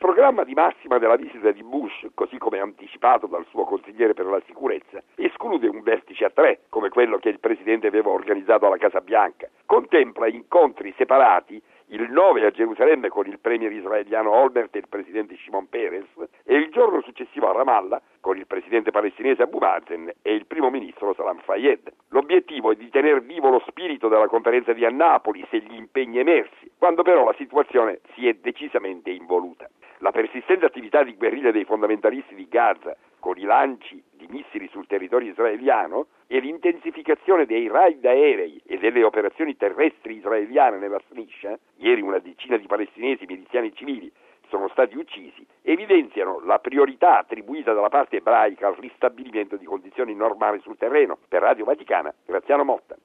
programma di massima della visita di Bush, così come anticipato dal suo consigliere per la sicurezza, esclude un vertice a tre, come quello che il presidente aveva organizzato alla Casa Bianca. Contempla incontri separati, il 9 a Gerusalemme con il premier israeliano Olmert e il presidente Shimon Peres, e il giorno successivo a Ramallah con il presidente palestinese Abu Mazen e il primo ministro Salam Fayyad. L'obiettivo è di tenere vivo lo spirito della conferenza di Annapoli e gli impegni emersi, quando però la situazione si è decisamente involuta. La persistente attività di guerriglia dei fondamentalisti di Gaza, con i lanci di missili sul territorio israeliano, e l'intensificazione dei raid aerei e delle operazioni terrestri israeliane nella striscia, ieri una decina di palestinesi, miliziani e civili, sono stati uccisi, evidenziano la priorità attribuita dalla parte ebraica al ristabilimento di condizioni normali sul terreno. Per Radio Vaticana, Graziano Motta.